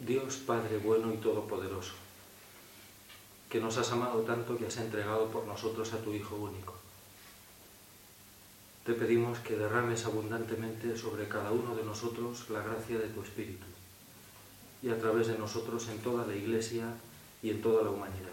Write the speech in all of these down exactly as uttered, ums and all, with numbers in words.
Dios Padre bueno y todopoderoso, que nos has amado tanto que has entregado por nosotros a tu Hijo único. Te pedimos que derrames abundantemente sobre cada uno de nosotros la gracia de tu Espíritu y a través de nosotros en toda la Iglesia y en toda la humanidad.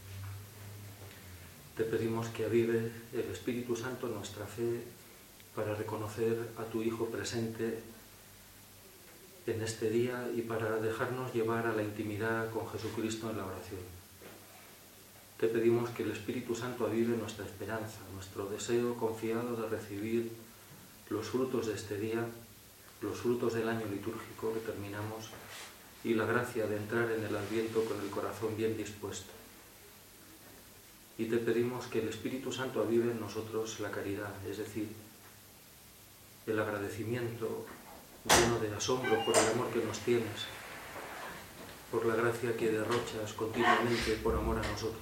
Te pedimos que avive el Espíritu Santo nuestra fe para reconocer a tu Hijo presente en este día y para dejarnos llevar a la intimidad con Jesucristo en la oración. Te pedimos que el Espíritu Santo avive nuestra esperanza, nuestro deseo confiado de recibir los frutos de este día, los frutos del año litúrgico que terminamos y la gracia de entrar en el Adviento con el corazón bien dispuesto. Y te pedimos que el Espíritu Santo avive en nosotros la caridad, es decir, el agradecimiento lleno de asombro por el amor que nos tienes, por la gracia que derrochas continuamente por amor a nosotros.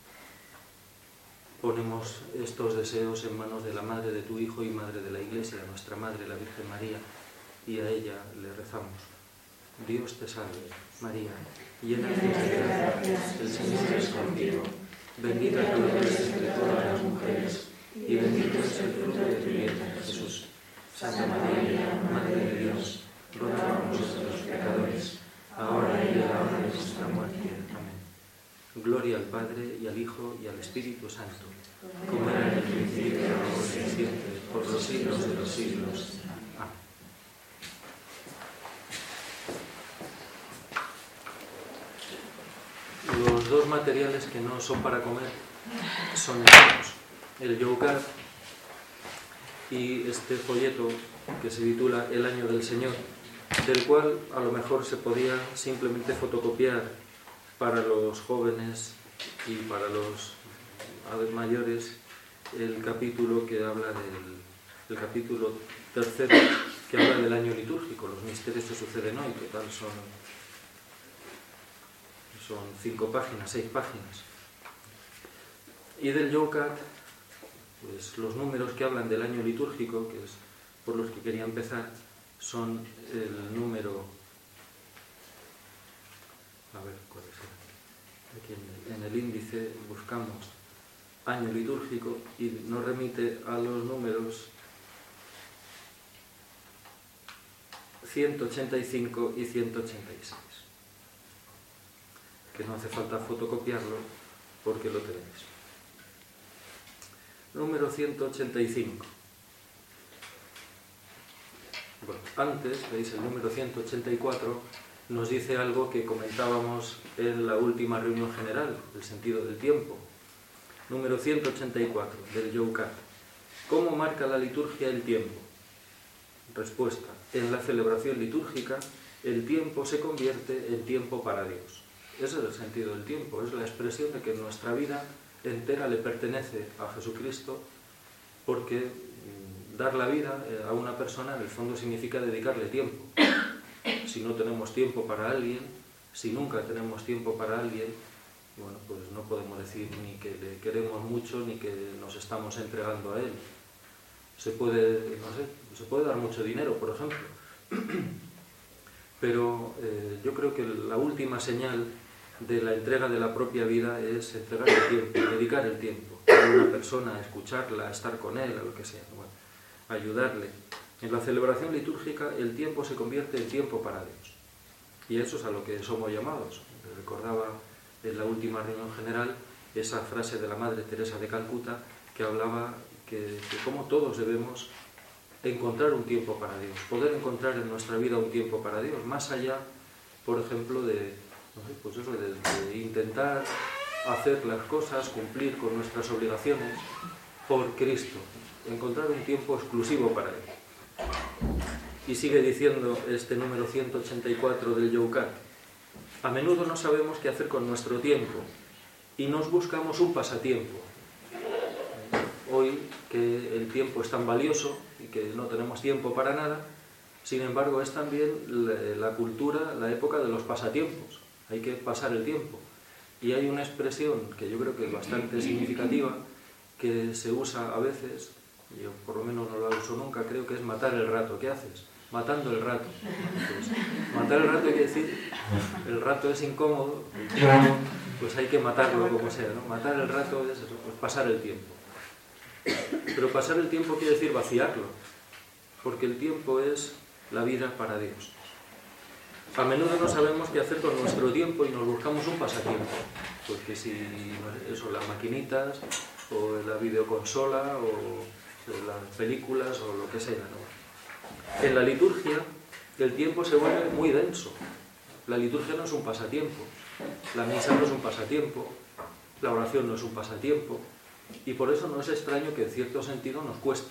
Ponemos estos deseos en manos de la Madre de tu Hijo y Madre de la Iglesia, nuestra Madre, la Virgen María, y a ella le rezamos. Dios te salve, María, llena eres de gracia, el Señor es contigo. Bendita tú eres entre todas las mujeres, y bendito es el fruto de tu vientre, Jesús. Santa María, Madre de Dios, ruega por nosotros pecadores, ahora y en la hora de nuestra muerte. Amén. Gloria al Padre, y al Hijo, y al Espíritu Santo, como era en el principio, ahora y siempre, por los siglos de los siglos. Amén. Los dos materiales que no son para comer son estos, el Youcat y este folleto que se titula El Año del Señor, del cual a lo mejor se podía simplemente fotocopiar para los jóvenes y para los mayores el capítulo que habla del el capítulo tercero que habla del año litúrgico, los misterios que suceden hoy, total son son cinco páginas, seis páginas. Y del Youcat, pues los números que hablan del año litúrgico, que es por los que quería empezar, son el número, a ver cuál es, aquí en el, en el índice buscamos año litúrgico y nos remite a los números ciento ochenta y cinco y ciento ochenta y seis, que no hace falta fotocopiarlo porque lo tenéis. Número ciento ochenta y cinco. Bueno, antes, veis, el número ciento ochenta y cuatro nos dice algo que comentábamos en la última reunión general, el sentido del tiempo. Número ciento ochenta y cuatro, del Youcat. ¿Cómo marca la liturgia el tiempo? Respuesta. En la celebración litúrgica, el tiempo se convierte en tiempo para Dios. Ese es el sentido del tiempo, es la expresión de que nuestra vida entera le pertenece a Jesucristo, porque dar la vida a una persona en el fondo significa dedicarle tiempo. Si no tenemos tiempo para alguien, si nunca tenemos tiempo para alguien, bueno, pues no podemos decir ni que le queremos mucho ni que nos estamos entregando a él. Se puede, no sé, se puede dar mucho dinero, por ejemplo, pero eh, yo creo que la última señal de la entrega de la propia vida es entregar el tiempo, dedicar el tiempo a una persona, a escucharla, a estar con él, a lo que sea, bueno, ayudarle. En la celebración litúrgica el tiempo se convierte en tiempo para Dios, y eso es a lo que somos llamados. Recordaba en la última reunión general esa frase de la Madre Teresa de Calcuta que hablaba que, que cómo todos debemos encontrar un tiempo para Dios, poder encontrar en nuestra vida un tiempo para Dios, más allá, por ejemplo, de No sé, pues eso, de, de intentar hacer las cosas, cumplir con nuestras obligaciones por Cristo, encontrar un tiempo exclusivo para Él. Y sigue diciendo este número ciento ochenta y cuatro del Youcat: a menudo no sabemos qué hacer con nuestro tiempo y nos buscamos un pasatiempo. Hoy, que el tiempo es tan valioso y que no tenemos tiempo para nada, sin embargo es también la, la cultura, la época de los pasatiempos. Hay que pasar el tiempo. Y hay una expresión que yo creo que es bastante significativa, que se usa a veces, yo por lo menos no la uso nunca, creo que es matar el rato. ¿Qué haces? matando el rato. Pues, matar el rato quiere decir, el rato es incómodo, pues hay que matarlo como sea, ¿no? Matar el rato es eso, pues pasar el tiempo. Pero pasar el tiempo quiere decir vaciarlo, porque el tiempo es la vida para Dios. A menudo no sabemos qué hacer con nuestro tiempo y nos buscamos un pasatiempo, porque si eso, las maquinitas, o la videoconsola, o las películas, o lo que sea, ¿no? En la liturgia, el tiempo se vuelve muy denso. La liturgia no es un pasatiempo, la misa no es un pasatiempo, la oración no es un pasatiempo, y por eso no es extraño que en cierto sentido nos cueste,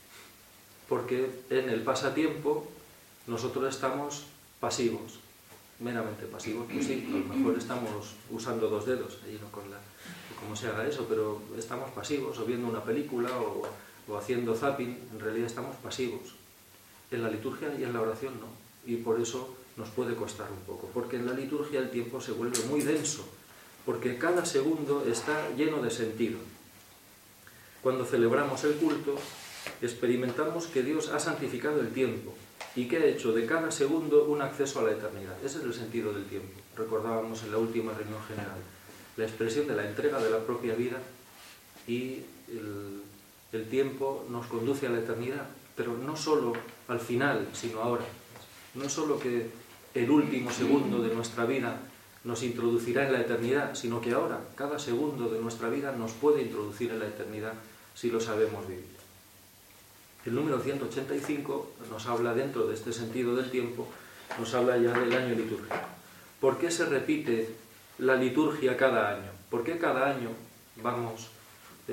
porque en el pasatiempo nosotros estamos pasivos, meramente pasivos, pues sí, a lo mejor estamos usando dos dedos, ahí no con la, cómo se haga eso, pero estamos pasivos, o viendo una película, o, o haciendo zapping, en realidad estamos pasivos. En la liturgia y en la oración no, y por eso nos puede costar un poco, porque en la liturgia el tiempo se vuelve muy denso, porque cada segundo está lleno de sentido. Cuando celebramos el culto, experimentamos que Dios ha santificado el tiempo y que ha hecho de cada segundo un acceso a la eternidad. Ese es el sentido del tiempo. Recordábamos en la última reunión general la expresión de la entrega de la propia vida, y el, el tiempo nos conduce a la eternidad, pero no solo al final, sino ahora. No es solo que el último segundo de nuestra vida nos introducirá en la eternidad, sino que ahora, cada segundo de nuestra vida nos puede introducir en la eternidad si lo sabemos vivir. El número ciento ochenta y cinco nos habla, dentro de este sentido del tiempo, nos habla ya del año litúrgico. ¿Por qué se repite la liturgia cada año? ¿Por qué cada año vamos eh,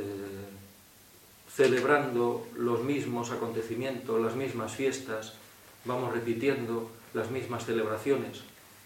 celebrando los mismos acontecimientos, las mismas fiestas, vamos repitiendo las mismas celebraciones?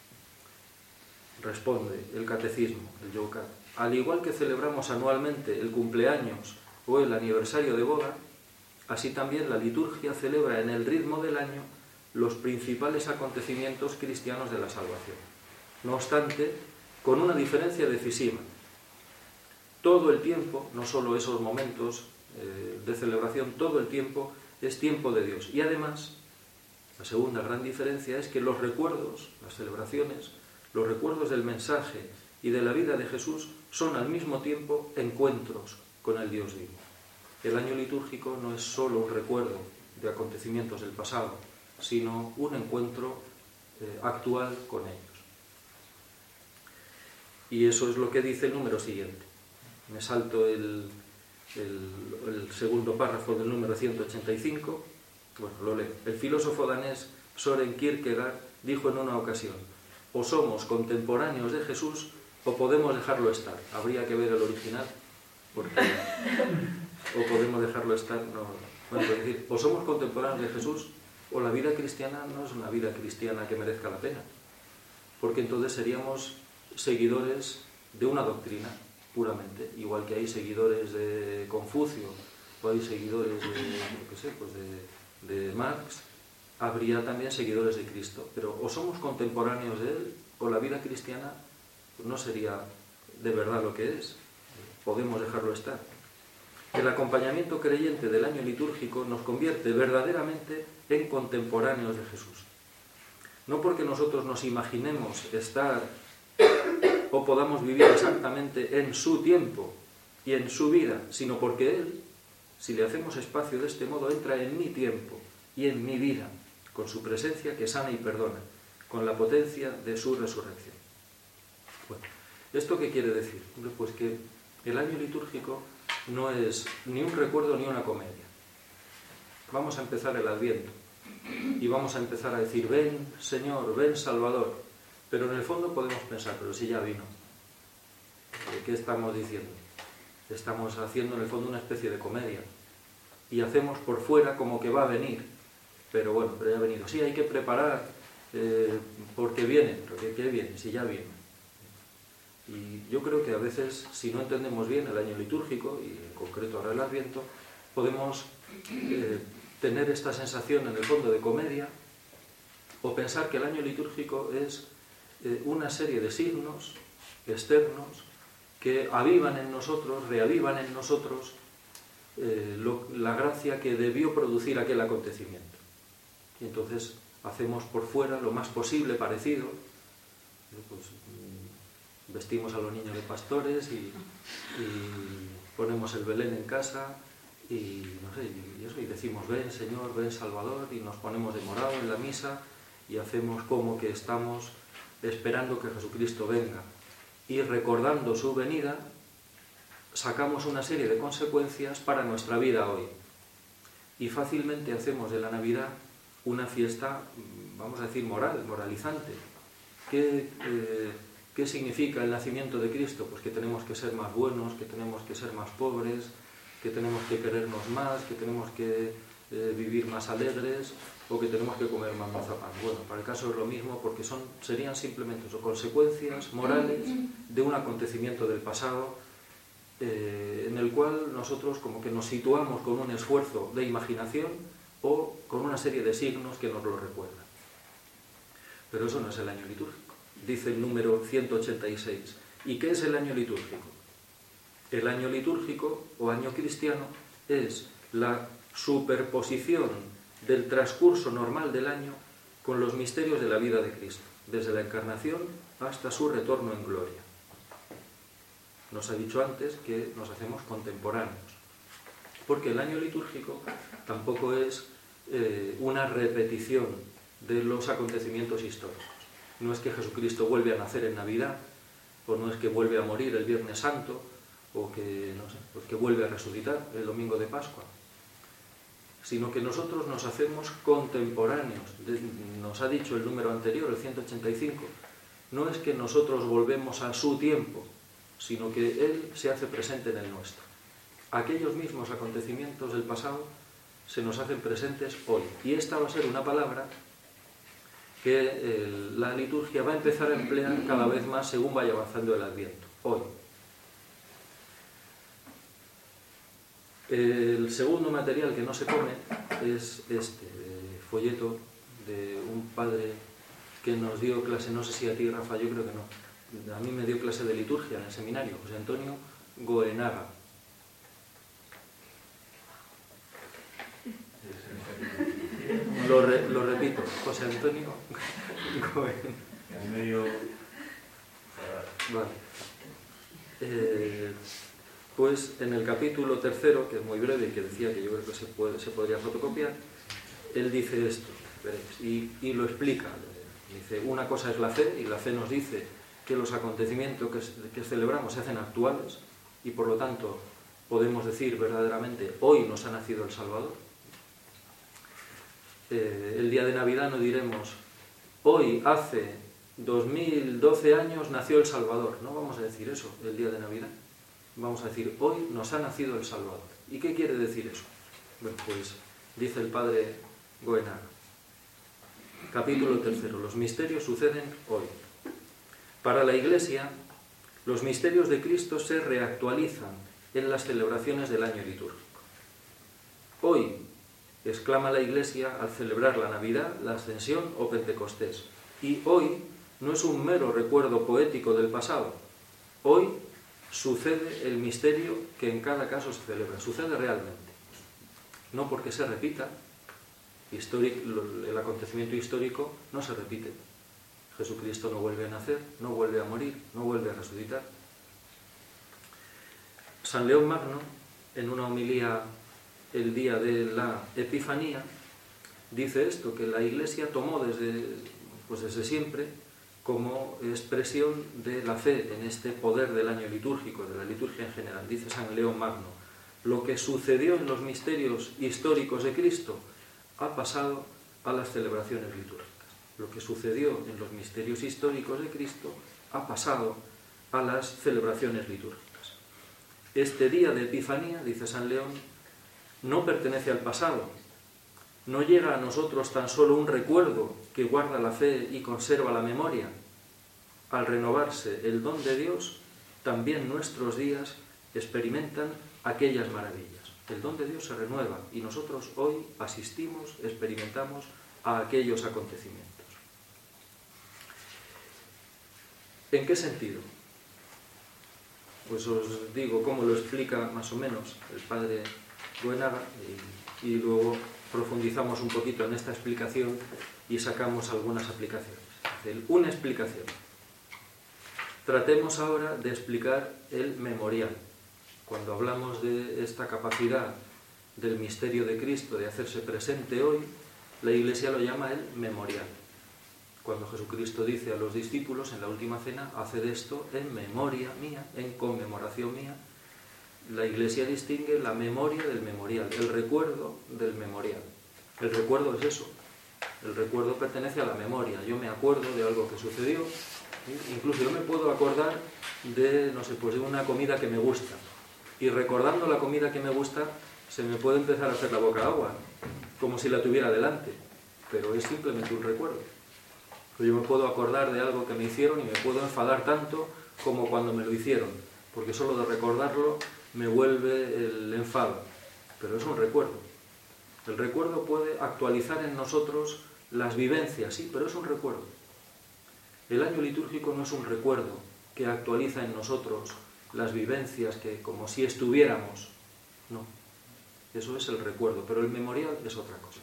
Responde el catecismo, el Youcat. Al igual que celebramos anualmente el cumpleaños o el aniversario de boda, así también la liturgia celebra en el ritmo del año los principales acontecimientos cristianos de la salvación. No obstante, con una diferencia decisiva. Todo el tiempo, no solo esos momentos eh, de celebración, todo el tiempo es tiempo de Dios. Y además, la segunda gran diferencia es que los recuerdos, las celebraciones, los recuerdos del mensaje y de la vida de Jesús son al mismo tiempo encuentros con el Dios vivo. El año litúrgico no es solo un recuerdo de acontecimientos del pasado, sino un encuentro eh, actual con ellos. Y eso es lo que dice el número siguiente. Me salto el, el, el segundo párrafo del número ciento ochenta y cinco. Bueno, lo leo. El filósofo danés Søren Kierkegaard dijo en una ocasión: o somos contemporáneos de Jesús o podemos dejarlo estar. Habría que ver el original, porque o podemos dejarlo estar, no. Bueno, es decir, o somos contemporáneos de Jesús o la vida cristiana no es una vida cristiana que merezca la pena, porque entonces seríamos seguidores de una doctrina puramente, igual que hay seguidores de Confucio o hay seguidores de, yo qué sé, pues de, de Marx, habría también seguidores de Cristo, pero o somos contemporáneos de él o la vida cristiana no sería de verdad lo que es. Podemos dejarlo estar. El acompañamiento creyente del año litúrgico nos convierte verdaderamente en contemporáneos de Jesús. No porque nosotros nos imaginemos estar o podamos vivir exactamente en su tiempo y en su vida, sino porque Él, si le hacemos espacio de este modo, entra en mi tiempo y en mi vida, con su presencia que sana y perdona, con la potencia de su resurrección. Bueno, ¿esto qué quiere decir? Pues que el año litúrgico no es ni un recuerdo ni una comedia. Vamos a empezar el Adviento y vamos a empezar a decir: ven Señor, ven Salvador. Pero en el fondo podemos pensar: pero si ya vino, ¿qué estamos diciendo? Estamos haciendo en el fondo una especie de comedia y hacemos por fuera como que va a venir, pero bueno, pero ya ha venido. Sí, hay que preparar eh, porque viene, pero ¿qué, qué viene? Si ya viene. Y yo creo que a veces, si no entendemos bien el año litúrgico, y en concreto ahora el Adviento, podemos eh, tener esta sensación en el fondo de comedia, o pensar que el año litúrgico es eh, una serie de signos externos que avivan en nosotros, reavivan en nosotros eh, lo, la gracia que debió producir aquel acontecimiento. y entonces hacemos por fuera lo más posible parecido, pues, vestimos a los niños de pastores y, y ponemos el Belén en casa y, no sé, y, eso, y decimos ven Señor, ven Salvador, y nos ponemos de morado en la misa y hacemos como que estamos esperando que Jesucristo venga, y recordando su venida sacamos una serie de consecuencias para nuestra vida hoy, y fácilmente hacemos de la Navidad una fiesta, vamos a decir, moral, moralizante. ¿Qué, eh, ¿Qué significa el nacimiento de Cristo? Pues que tenemos que ser más buenos, que tenemos que ser más pobres, que tenemos que querernos más, que tenemos que eh, vivir más alegres, o que tenemos que comer más mazapán. Bueno, para el caso es lo mismo, porque son, serían simplemente eso, consecuencias morales de un acontecimiento del pasado, eh, en el cual nosotros como que nos situamos con un esfuerzo de imaginación o con una serie de signos que nos lo recuerdan. Pero eso no es el año litúrgico. Dice el número ciento ochenta y seis. ¿Y qué es el año litúrgico? El año litúrgico o año cristiano es la superposición del transcurso normal del año con los misterios de la vida de Cristo, desde la encarnación hasta su retorno en gloria. Nos ha dicho antes que nos hacemos contemporáneos, porque el año litúrgico tampoco es eh, una repetición de los acontecimientos históricos. No es que Jesucristo vuelve a nacer en Navidad, o no es que vuelve a morir el Viernes Santo, o que, no sé, pues que vuelve a resucitar el domingo de Pascua, sino que nosotros nos hacemos contemporáneos. Nos ha dicho el número anterior, el ciento ochenta y cinco, no es que nosotros volvemos a su tiempo, sino que Él se hace presente en el nuestro. Aquellos mismos acontecimientos del pasado se nos hacen presentes hoy. Y esta va a ser una palabra que eh, la liturgia va a empezar a emplear cada vez más según vaya avanzando el Adviento. Hoy. El segundo material que no se come es este eh, folleto de un padre que nos dio clase, no sé si a ti, Rafa, yo creo que no. A mí me dio clase de liturgia en el seminario, José Antonio Goenaga. Lo, re, lo repito, José Antonio Goenaga. En medio... Vale. Eh, pues en el capítulo tercero, que es muy breve y que decía que yo creo que se, puede, se podría fotocopiar, él dice esto, veréis, y, y lo explica. Dice, una cosa es la fe, y la fe nos dice que los acontecimientos que, que celebramos se hacen actuales, y por lo tanto podemos decir verdaderamente, hoy nos ha nacido el Salvador. Eh, el día de Navidad no diremos, hoy hace dos mil doce años nació el Salvador. No vamos a decir eso el día de Navidad. Vamos a decir, hoy nos ha nacido el Salvador. ¿Y qué quiere decir eso? Bueno, pues dice el padre Goenaga. Capítulo tercero. Los misterios suceden hoy. Para la Iglesia, los misterios de Cristo se reactualizan en las celebraciones del año litúrgico. Hoy, exclama la Iglesia al celebrar la Navidad, la Ascensión o Pentecostés. Y hoy no es un mero recuerdo poético del pasado. Hoy sucede el misterio que en cada caso se celebra. Sucede realmente. No porque se repita, el acontecimiento histórico no se repite. Jesucristo no vuelve a nacer, no vuelve a morir, no vuelve a resucitar. San León Magno, en una homilía el día de la Epifanía, dice esto, que la Iglesia tomó desde, pues desde siempre como expresión de la fe en este poder del año litúrgico, de la liturgia en general. Dice San León Magno, lo que sucedió en los misterios históricos de Cristo ha pasado a las celebraciones litúrgicas. Lo que sucedió en los misterios históricos de Cristo ha pasado a las celebraciones litúrgicas. Este día de Epifanía, dice San León, no pertenece al pasado, no llega a nosotros tan solo un recuerdo que guarda la fe y conserva la memoria. Al renovarse el don de Dios, también nuestros días experimentan aquellas maravillas. El don de Dios se renueva y nosotros hoy asistimos, experimentamos a aquellos acontecimientos. ¿En qué sentido? Pues os digo cómo lo explica más o menos el padre Goenaga y, y luego profundizamos un poquito en esta explicación y sacamos algunas aplicaciones. Una explicación. Tratemos ahora de explicar el memorial. Cuando hablamos de esta capacidad del misterio de Cristo de hacerse presente hoy, la Iglesia lo llama el memorial. Cuando Jesucristo dice a los discípulos en la última cena, haced esto en memoria mía, en conmemoración mía, la Iglesia distingue la memoria del memorial, el recuerdo del memorial. El recuerdo es eso, el recuerdo pertenece a la memoria. Yo me acuerdo de algo que sucedió, ¿sí? Incluso yo me puedo acordar de, no sé, pues de una comida que me gusta, y recordando la comida que me gusta, se me puede empezar a hacer la boca agua, como si la tuviera delante, pero es simplemente un recuerdo. Yo me puedo acordar de algo que me hicieron y me puedo enfadar tanto como cuando me lo hicieron, porque solo de recordarlo me vuelve el enfado, pero es un recuerdo. El recuerdo puede actualizar en nosotros las vivencias, sí, pero es un recuerdo. El año litúrgico no es un recuerdo que actualiza en nosotros las vivencias que como si estuviéramos, no. Eso es el recuerdo, pero el memorial es otra cosa.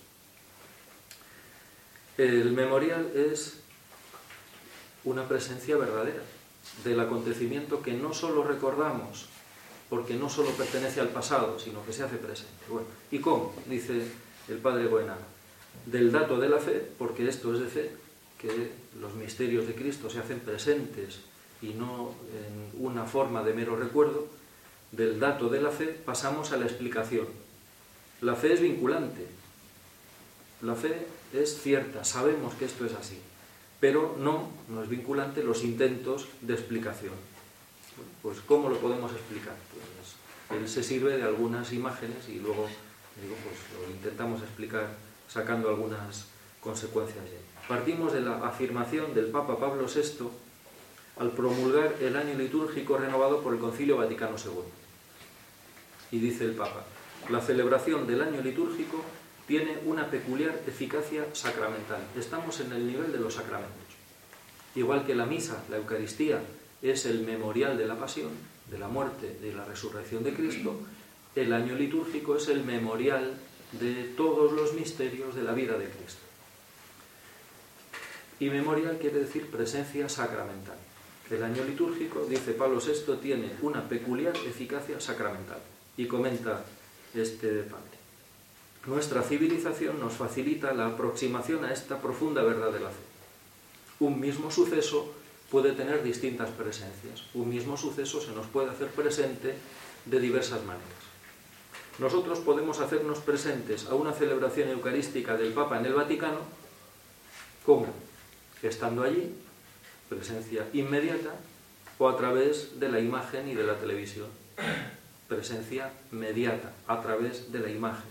El memorial es una presencia verdadera del acontecimiento que no solo recordamos, porque no solo pertenece al pasado, sino que se hace presente. Bueno, ¿y cómo? Dice el padre Goenara. Del dato de la fe, porque esto es de fe, que los misterios de Cristo se hacen presentes y no en una forma de mero recuerdo, del dato de la fe pasamos a la explicación. La fe es vinculante, la fe es cierta, sabemos que esto es así, pero no, no es vinculante los intentos de explicación. Pues ¿cómo lo podemos explicar? Pues él se sirve de algunas imágenes y luego digo, pues lo intentamos explicar sacando algunas consecuencias. Partimos de la afirmación del Papa Pablo sexto al promulgar el año litúrgico renovado por el Concilio Vaticano segundo. Y dice el Papa, la celebración del año litúrgico tiene una peculiar eficacia sacramental. Estamos en el nivel de los sacramentos. Igual que la misa, la Eucaristía, es el memorial de la pasión, de la muerte, de la resurrección de Cristo, el año litúrgico es el memorial de todos los misterios de la vida de Cristo. Y memorial quiere decir presencia sacramental. El año litúrgico, dice Pablo sexto, tiene una peculiar eficacia sacramental. Y comenta este padre. Nuestra civilización nos facilita la aproximación a esta profunda verdad de la fe. Un mismo suceso puede tener distintas presencias. Un mismo suceso se nos puede hacer presente de diversas maneras. Nosotros podemos hacernos presentes a una celebración eucarística del Papa en el Vaticano, ¿cómo? Estando allí, presencia inmediata, o a través de la imagen y de la televisión. Presencia mediata, a través de la imagen.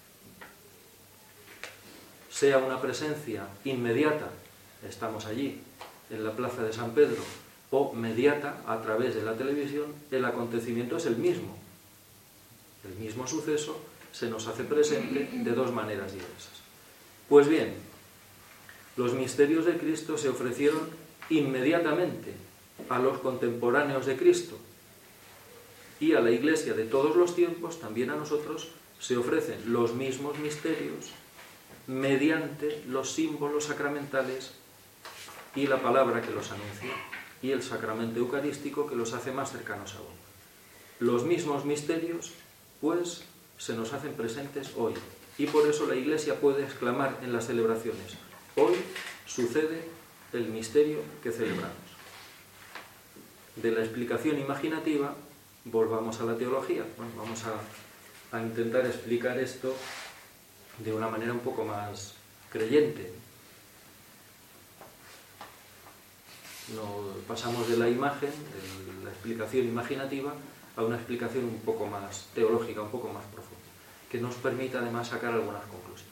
Sea una presencia inmediata, estamos allí, en la plaza de San Pedro, o mediata, a través de la televisión, el acontecimiento es el mismo. El mismo suceso se nos hace presente de dos maneras diversas. Pues bien, los misterios de Cristo se ofrecieron inmediatamente a los contemporáneos de Cristo, y a la Iglesia de todos los tiempos, también a nosotros, se ofrecen los mismos misterios mediante los símbolos sacramentales y la palabra que los anuncia, y el sacramento eucarístico que los hace más cercanos aún. Los mismos misterios, pues, se nos hacen presentes hoy, y por eso la Iglesia puede exclamar en las celebraciones, hoy sucede el misterio que celebramos. De la explicación imaginativa, volvamos a la teología. Bueno, vamos a, a intentar explicar esto de una manera un poco más creyente. No, pasamos de la imagen, de la explicación imaginativa, a una explicación un poco más teológica, un poco más profunda, que nos permita además sacar algunas conclusiones.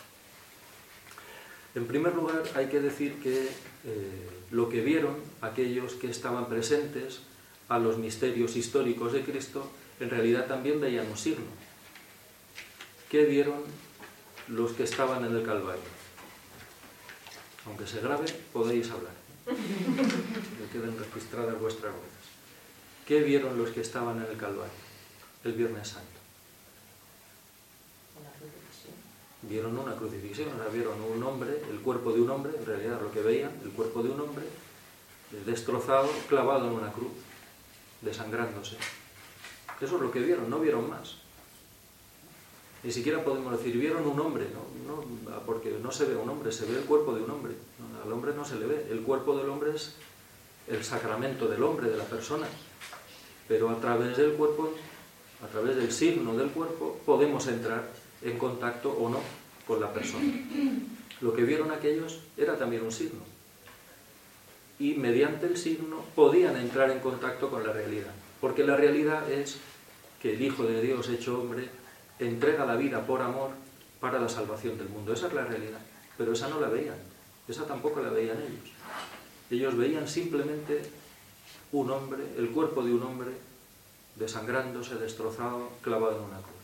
En primer lugar, hay que decir que eh, lo que vieron aquellos que estaban presentes a los misterios históricos de Cristo, en realidad también veían un signo. ¿Qué vieron los que estaban en el Calvario? Aunque se grabe, podéis hablar. Que queden registradas vuestras voces. ¿Qué vieron los que estaban en el Calvario el Viernes Santo? La resurrección. Vieron una crucifixión, o sea, vieron un hombre, el cuerpo de un hombre, en realidad lo que veían, el cuerpo de un hombre destrozado, clavado en una cruz, desangrándose. Eso es lo que vieron, no vieron más. Ni siquiera podemos decir, vieron un hombre, no, no, porque no se ve un hombre, se ve el cuerpo de un hombre. Al hombre no se le ve, el cuerpo del hombre es el sacramento del hombre, de la persona. Pero a través del cuerpo, a través del signo del cuerpo, podemos entrar en contacto o no con la persona. Lo que vieron aquellos era también un signo. Y mediante el signo podían entrar en contacto con la realidad. Porque la realidad es que el Hijo de Dios hecho hombre entrega la vida por amor para la salvación del mundo. Esa es la realidad. Pero esa no la veían. Esa tampoco la veían ellos. Ellos veían simplemente un hombre, el cuerpo de un hombre, desangrándose, destrozado, clavado en una cruz.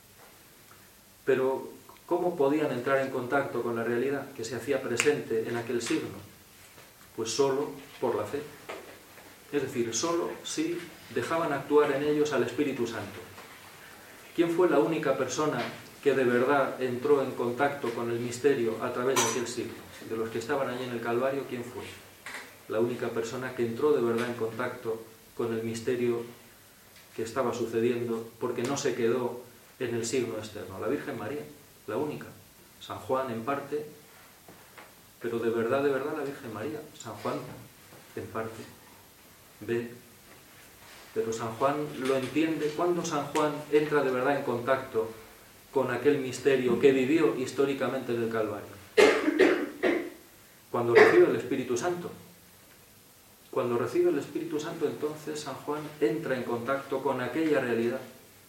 Pero, ¿cómo podían entrar en contacto con la realidad que se hacía presente en aquel signo? Pues solo por la fe. Es decir, solo si dejaban actuar en ellos al Espíritu Santo. ¿Quién fue la única persona que de verdad entró en contacto con el misterio a través de aquel signo? De los que estaban allí en el Calvario, ¿quién fue? La única persona que entró de verdad en contacto con el misterio que estaba sucediendo, porque no se quedó en el signo externo. La Virgen María, la única. San Juan en parte, pero de verdad, de verdad la Virgen María. San Juan en parte ve, pero San Juan lo entiende. ¿Cuándo San Juan entra de verdad en contacto con aquel misterio que vivió históricamente en el Calvario? Cuando recibe el Espíritu Santo. Cuando recibe el Espíritu Santo, entonces San Juan entra en contacto con aquella realidad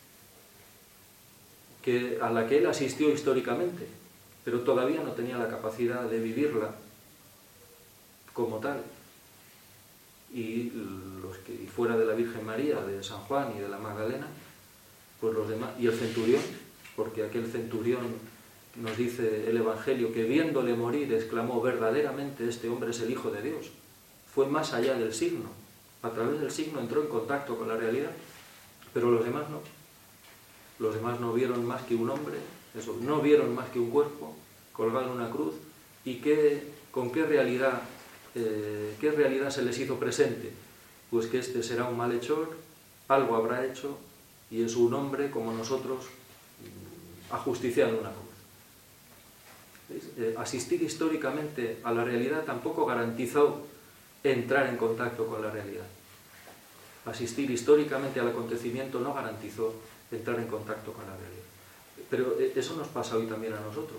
que, a la que él asistió históricamente, pero todavía no tenía la capacidad de vivirla como tal. Y, los que, y fuera de la Virgen María, de San Juan y de la Magdalena, pues los demás, y el centurión, porque aquel centurión, nos dice el Evangelio, que viéndole morir exclamó, verdaderamente este hombre es el Hijo de Dios. Fue más allá del signo. A través del signo entró en contacto con la realidad, pero los demás no. Los demás no vieron más que un hombre, eso, no vieron más que un cuerpo colgado en una cruz. ¿Y qué, con qué realidad, eh, qué realidad se les hizo presente? Pues que este será un malhechor, algo habrá hecho, y es un hombre como nosotros, ajusticiado en una cruz. Eh, asistir históricamente a la realidad tampoco garantizó entrar en contacto con la realidad. Asistir históricamente al acontecimiento no garantizó entrar en contacto con la realidad. Pero eso nos pasa hoy también a nosotros.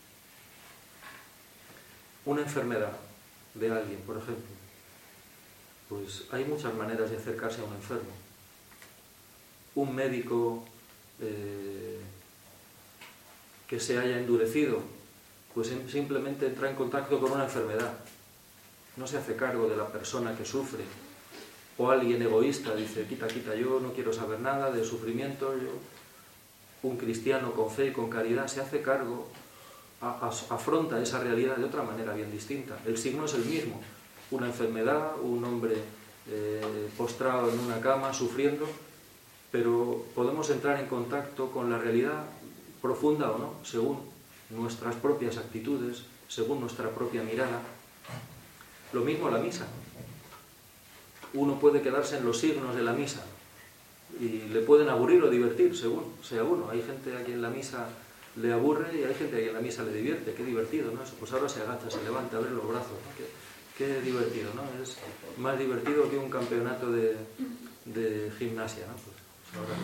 Una enfermedad de alguien, por ejemplo, pues hay muchas maneras de acercarse a un enfermo. Un médico eh, que se haya endurecido, pues simplemente entra en contacto con una enfermedad. No se hace cargo de la persona que sufre. O alguien egoísta dice, quita, quita, yo no quiero saber nada de sufrimiento. Yo... Un cristiano con fe y con caridad se hace cargo, a, a, afronta esa realidad de otra manera bien distinta. El signo es el mismo. Una enfermedad, un hombre eh, postrado en una cama, sufriendo, pero podemos entrar en contacto con la realidad profunda o no, según nuestras propias actitudes, según nuestra propia mirada. Lo mismo la misa. Uno puede quedarse en los signos de la misa y le pueden aburrir o divertir, según sea uno. Hay gente a quien la misa le aburre y hay gente a quien la misa le divierte. Qué divertido, ¿no? Pues ahora se agacha, se levanta, abre los brazos, ¿no? Qué, qué divertido, ¿no? Es más divertido que un campeonato de, de gimnasia, ¿no? Pues ahora...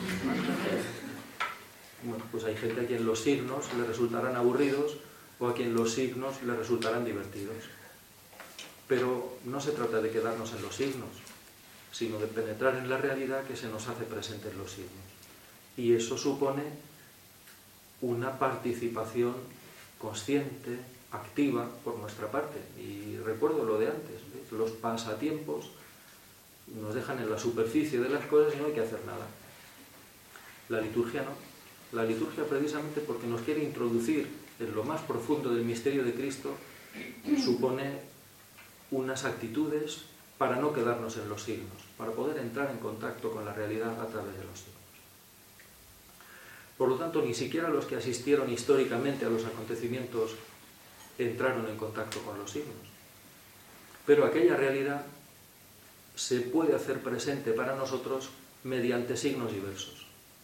Bueno, pues hay gente a quien los signos le resultarán aburridos o a quien los signos le resultarán divertidos. Pero no se trata de quedarnos en los signos, sino de penetrar en la realidad que se nos hace presente en los signos. Y eso supone una participación consciente, activa por nuestra parte. Y recuerdo lo de antes, ¿ves? Los pasatiempos nos dejan en la superficie de las cosas y no hay que hacer nada. La liturgia no. La liturgia, precisamente porque nos quiere introducir en lo más profundo del misterio de Cristo, supone unas actitudes para no quedarnos en los signos, para poder entrar en contacto con la realidad a través de los signos. Por lo tanto, ni siquiera los que asistieron históricamente a los acontecimientos entraron en contacto con los signos. Pero aquella realidad se puede hacer presente para nosotros mediante signos diversos.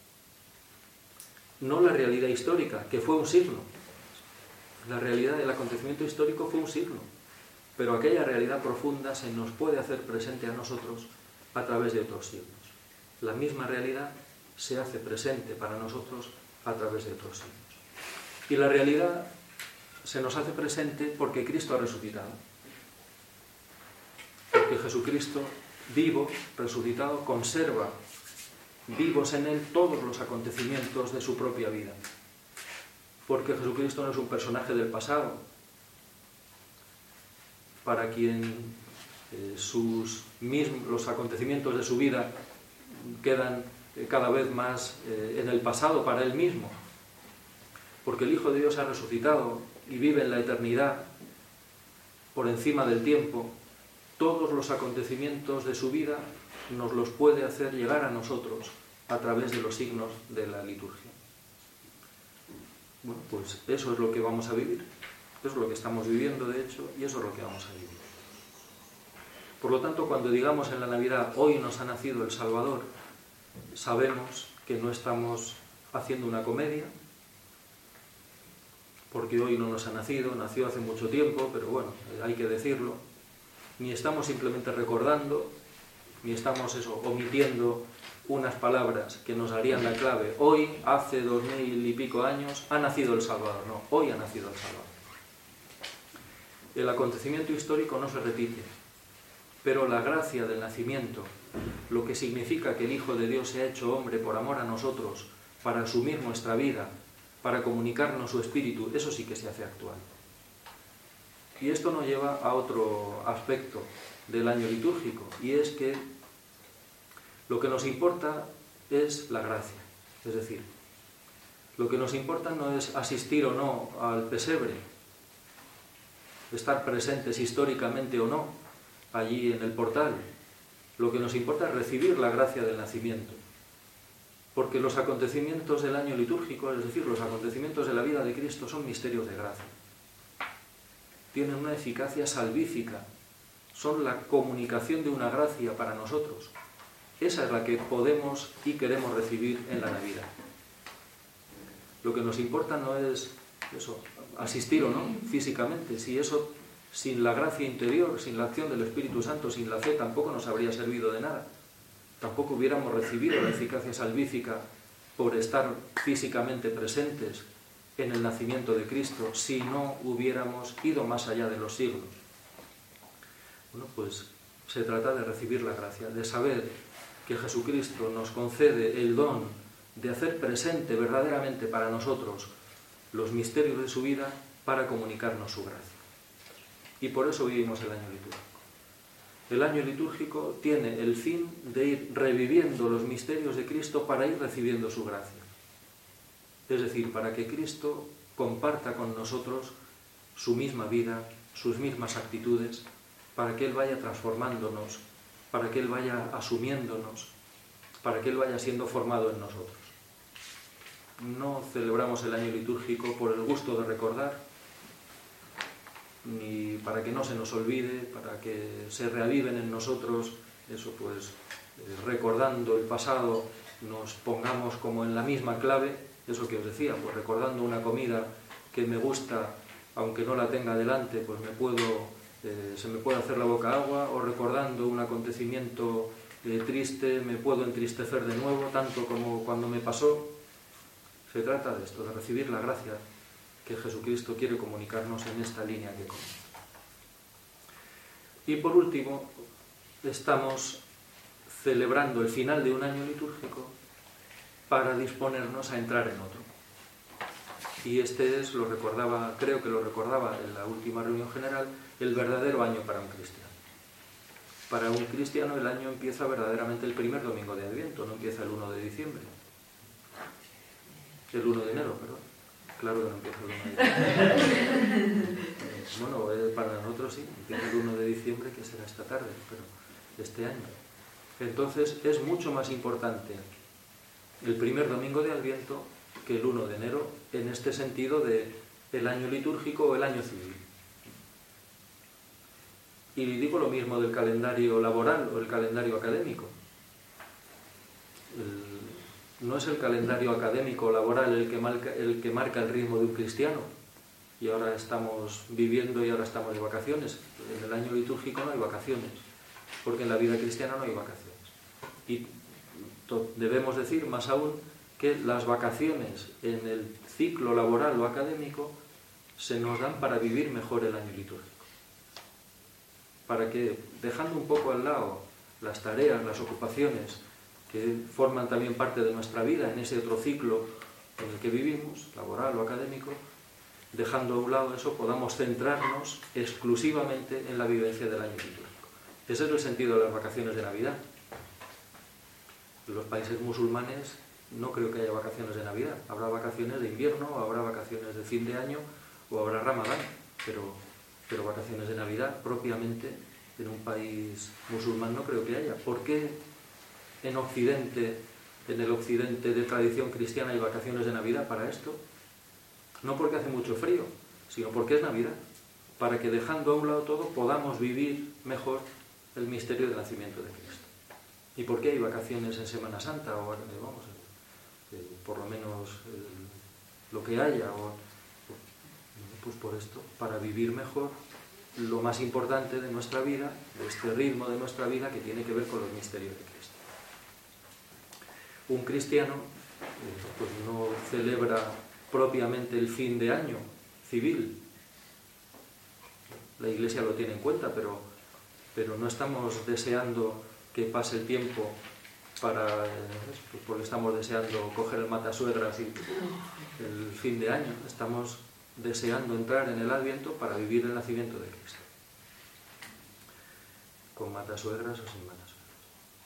No la realidad histórica, que fue un signo. La realidad del acontecimiento histórico fue un signo. Pero aquella realidad profunda se nos puede hacer presente a nosotros a través de otros signos. La misma realidad se hace presente para nosotros a través de otros signos. Y la realidad se nos hace presente porque Cristo ha resucitado. Porque Jesucristo, vivo, resucitado, conserva vivos en él todos los acontecimientos de su propia vida. Porque Jesucristo no es un personaje del pasado, para quien eh, sus mismos, los acontecimientos de su vida quedan eh, cada vez más eh, en el pasado para él mismo. Porque el Hijo de Dios ha resucitado y vive en la eternidad, por encima del tiempo. Todos los acontecimientos de su vida nos los puede hacer llegar a nosotros a través de los signos de la liturgia. Bueno, pues eso es lo que vamos a vivir. Eso es lo que estamos viviendo, de hecho, y eso es lo que vamos a vivir. Por lo tanto, cuando digamos en la Navidad, hoy nos ha nacido el Salvador, sabemos que no estamos haciendo una comedia, porque hoy no nos ha nacido, nació hace mucho tiempo, pero bueno, hay que decirlo. Ni estamos simplemente recordando, ni estamos eso, omitiendo unas palabras que nos darían la clave. Hoy, hace dos mil y pico años, ha nacido el Salvador. No, hoy ha nacido el Salvador. El acontecimiento histórico no se repite, pero la gracia del nacimiento, lo que significa que el Hijo de Dios se ha hecho hombre por amor a nosotros, para asumir nuestra vida, para comunicarnos su espíritu, eso sí que se hace actual. Y esto nos lleva a otro aspecto del año litúrgico, y es que lo que nos importa es la gracia. Es decir, lo que nos importa no es asistir o no al pesebre, estar presentes históricamente o no allí en el portal. Lo que nos importa es recibir la gracia del nacimiento. Porque los acontecimientos del año litúrgico, es decir, los acontecimientos de la vida de Cristo, son misterios de gracia. Tienen una eficacia salvífica, son la comunicación de una gracia para nosotros. Esa es la que podemos y queremos recibir en la Navidad. Lo que nos importa no es eso, asistir o no físicamente. Si eso, sin la gracia interior, sin la acción del Espíritu Santo, sin la fe, tampoco nos habría servido de nada. Tampoco hubiéramos recibido la eficacia salvífica por estar físicamente presentes en el nacimiento de Cristo si no hubiéramos ido más allá de los siglos. Bueno, pues se trata de recibir la gracia, de saber que Jesucristo nos concede el don de hacer presente verdaderamente para nosotros los misterios de su vida para comunicarnos su gracia. Y por eso vivimos el año litúrgico. El año litúrgico tiene el fin de ir reviviendo los misterios de Cristo para ir recibiendo su gracia. Es decir, para que Cristo comparta con nosotros su misma vida, sus mismas actitudes, para que Él vaya transformándonos, para que Él vaya asumiéndonos, para que Él vaya siendo formado en nosotros. No celebramos el año litúrgico por el gusto de recordar, ni para que no se nos olvide, para que se reaviven en nosotros, eso pues, eh, recordando el pasado, nos pongamos como en la misma clave, eso que os decía, pues recordando una comida que me gusta, aunque no la tenga delante, pues me puedo, eh, se me puede hacer la boca agua, o recordando un acontecimiento eh, triste, me puedo entristecer de nuevo, tanto como cuando me pasó. Se trata de esto, de recibir la gracia que Jesucristo quiere comunicarnos en esta línea que comienza. Y por último, estamos celebrando el final de un año litúrgico para disponernos a entrar en otro. Y este es, lo recordaba, creo que lo recordaba en la última reunión general, el verdadero año para un cristiano. Para un cristiano el año empieza verdaderamente el primer domingo de Adviento, no empieza el uno de diciembre. El uno de enero, perdón. Claro que no empieza el uno de diciembre. Bueno, eh, para nosotros sí, empieza el uno de diciembre, que será esta tarde, pero este año. Entonces es mucho más importante el primer domingo de Adviento que el uno de enero en este sentido de el año litúrgico o el año civil. Y digo lo mismo del calendario laboral o el calendario académico. El, no es el calendario académico o laboral el que, marca, el que marca el ritmo de un cristiano. Y ahora estamos viviendo y ahora estamos de vacaciones. En el año litúrgico no hay vacaciones, porque en la vida cristiana no hay vacaciones. Y debemos decir más aún que las vacaciones en el ciclo laboral o académico se nos dan para vivir mejor el año litúrgico. Para que, dejando un poco al lado las tareas, las ocupaciones que forman también parte de nuestra vida en ese otro ciclo en el que vivimos, laboral o académico, dejando a un lado eso, podamos centrarnos exclusivamente en la vivencia del año litúrgico. Ese es el sentido de las vacaciones de Navidad. En los países musulmanes no creo que haya vacaciones de Navidad. Habrá vacaciones de invierno, habrá vacaciones de fin de año o habrá Ramadán, pero, pero vacaciones de Navidad propiamente en un país musulmán no creo que haya. ¿Por qué en Occidente, en el Occidente de tradición cristiana hay vacaciones de Navidad para esto? No porque hace mucho frío, sino porque es Navidad, para que dejando a un lado todo podamos vivir mejor el misterio del nacimiento de Cristo. ¿Y por qué hay vacaciones en Semana Santa? O, vamos, eh, por lo menos eh, lo que haya, o, pues por esto, para vivir mejor lo más importante de nuestra vida, de este ritmo de nuestra vida que tiene que ver con los misterios de Cristo. Un cristiano eh, pues no celebra propiamente el fin de año civil. La Iglesia lo tiene en cuenta, pero, pero no estamos deseando que pase el tiempo para, pues porque estamos deseando coger el matasuegras y el fin de año. Estamos deseando entrar en el Adviento para vivir el nacimiento de Cristo. Con matasuegras o sin matasuegras.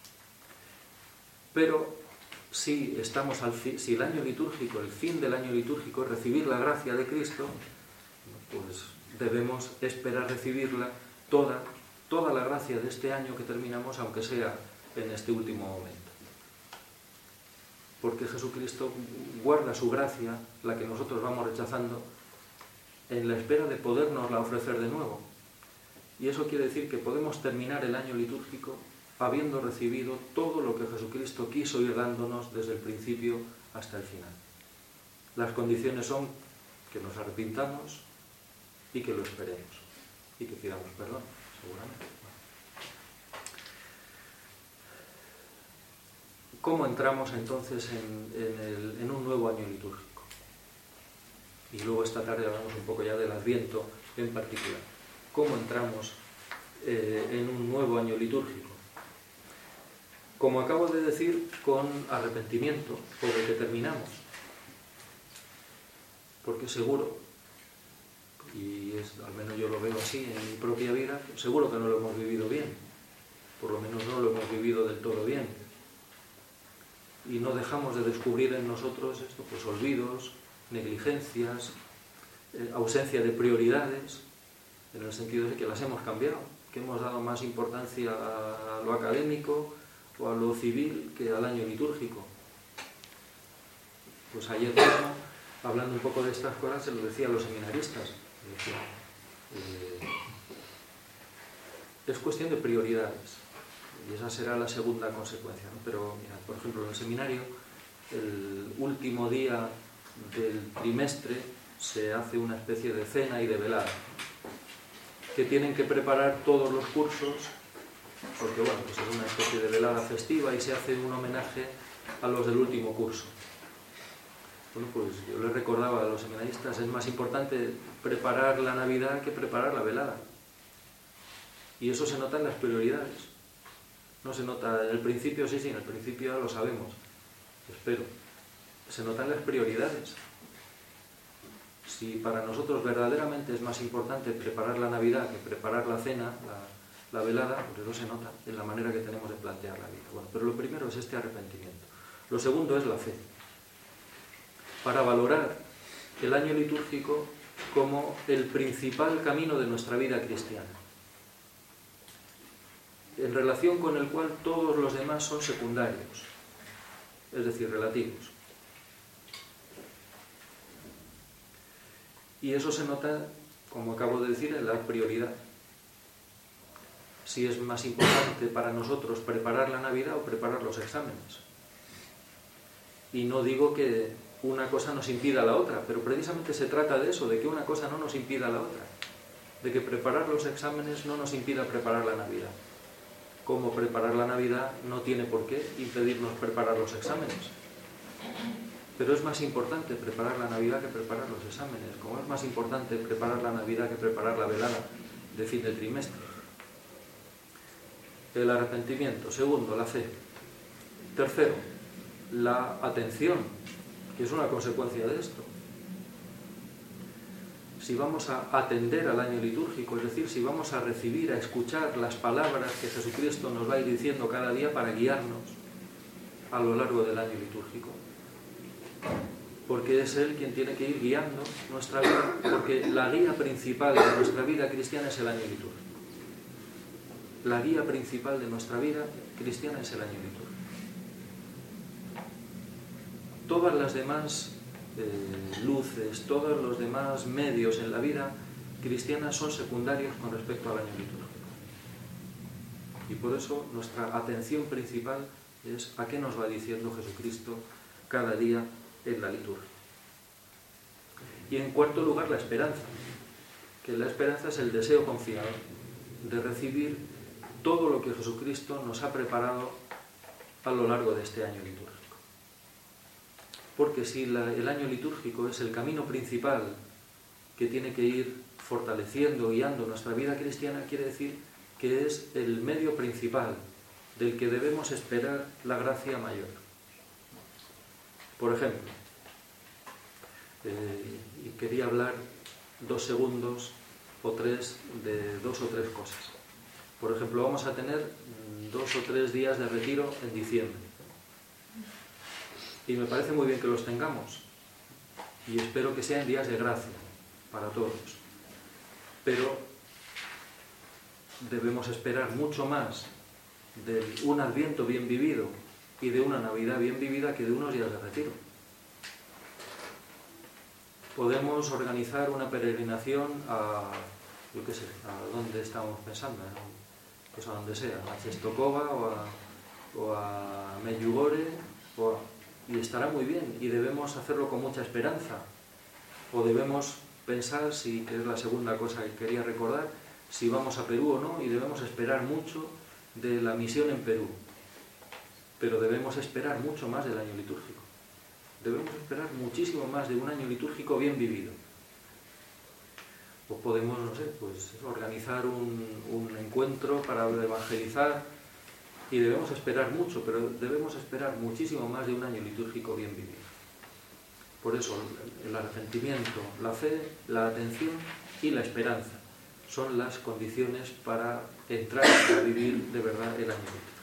Pero si estamos al fi- si el año litúrgico, el fin del año litúrgico es recibir la gracia de Cristo, pues debemos esperar recibirla toda, toda la gracia de este año que terminamos, aunque sea en este último momento. Porque Jesucristo guarda su gracia, la que nosotros vamos rechazando, en la espera de podernosla ofrecer de nuevo. Y eso quiere decir que podemos terminar el año litúrgico habiendo recibido todo lo que Jesucristo quiso ir dándonos desde el principio hasta el final. Las condiciones son que nos arrepintamos y que lo esperemos y que pidamos perdón, seguramente. ¿Cómo entramos entonces en, en, el, en un nuevo año litúrgico? Y luego esta tarde hablamos un poco ya del Adviento en particular. ¿Cómo entramos eh, en un nuevo año litúrgico? Como acabo de decir, con arrepentimiento por el que terminamos. Porque seguro, y es, al menos yo lo veo así en mi propia vida, seguro que no lo hemos vivido bien. Por lo menos no lo hemos vivido del todo bien. Y no dejamos de descubrir en nosotros esto, pues olvidos, negligencias, eh, ausencia de prioridades, en el sentido de que las hemos cambiado, que hemos dado más importancia a lo académico o a lo civil que al año litúrgico. Pues ayer mismo, hablando un poco de estas cosas, se lo decía a los seminaristas. Decía, eh, es cuestión de prioridades, y esa será la segunda consecuencia, ¿no? Pero, mira, por ejemplo, en el seminario, el último día del trimestre se hace una especie de cena y de velada, que tienen que preparar todos los cursos, porque bueno, pues es una especie de velada festiva y se hace un homenaje a los del último curso. Bueno, pues yo les recordaba a los seminaristas, es más importante preparar la Navidad que preparar la velada. Y eso se nota en las prioridades. No se nota en el principio, sí, sí, en el principio lo sabemos, espero. Se notan las prioridades. Si para nosotros verdaderamente es más importante preparar la Navidad que preparar la cena, la, la velada, pues eso se nota en la manera que tenemos de plantear la vida. Bueno, pero lo primero es este arrepentimiento. Lo segundo es la fe. Para valorar el año litúrgico como el principal camino de nuestra vida cristiana, en relación con el cual todos los demás son secundarios, es decir, relativos. Y eso se nota, como acabo de decir, en la prioridad. Si es más importante para nosotros preparar la Navidad o preparar los exámenes. Y no digo que una cosa nos impida la otra, pero precisamente se trata de eso, de que una cosa no nos impida la otra. De que preparar los exámenes no nos impida preparar la Navidad. Como preparar la Navidad no tiene por qué impedirnos preparar los exámenes. Pero es más importante preparar la Navidad que preparar los exámenes, como es más importante preparar la Navidad que preparar la velada de fin de trimestre. El arrepentimiento. Segundo, la fe. Tercero, la atención, que es una consecuencia de esto. Si vamos a atender al año litúrgico, es decir, si vamos a recibir, a escuchar las palabras que Jesucristo nos va a ir diciendo cada día para guiarnos a lo largo del año litúrgico. Porque es Él quien tiene que ir guiando nuestra vida, porque la guía principal de nuestra vida cristiana es el año litúrgico. La guía principal de nuestra vida cristiana es el año litúrgico. Todas las demás eh, luces, todos los demás medios en la vida cristiana son secundarios con respecto al año litúrgico. Y por eso nuestra atención principal es a qué nos va diciendo Jesucristo cada día en la liturgia. Y en cuarto lugar, la esperanza, que la esperanza es el deseo confiado de recibir todo lo que Jesucristo nos ha preparado a lo largo de este año litúrgico. Porque si la, el año litúrgico es el camino principal que tiene que ir fortaleciendo, guiando nuestra vida cristiana, quiere decir que es el medio principal del que debemos esperar la gracia mayor. Por ejemplo, eh, y quería hablar dos segundos o tres de dos o tres cosas. Por ejemplo, vamos a tener dos o tres días de retiro en diciembre. Y me parece muy bien que los tengamos. Y espero que sean días de gracia para todos. Pero debemos esperar mucho más de un Adviento bien vivido y de una Navidad bien vivida que de unos días de retiro. Podemos organizar una peregrinación a, yo qué sé, a dónde estamos pensando, ¿no? Pues a donde sea, a Czestochowa o a, o a Medjugorje, o a, y estará muy bien, y debemos hacerlo con mucha esperanza. O debemos pensar, si, que es la segunda cosa que quería recordar, si vamos a Perú o no, y debemos esperar mucho de la misión en Perú. Pero debemos esperar mucho más del año litúrgico. Debemos esperar muchísimo más de un año litúrgico bien vivido. O podemos, no sé, pues organizar un, un encuentro para evangelizar, y debemos esperar mucho, pero debemos esperar muchísimo más de un año litúrgico bien vivido. Por eso el arrepentimiento, la fe, la atención y la esperanza son las condiciones para entrar a vivir de verdad el año litúrgico.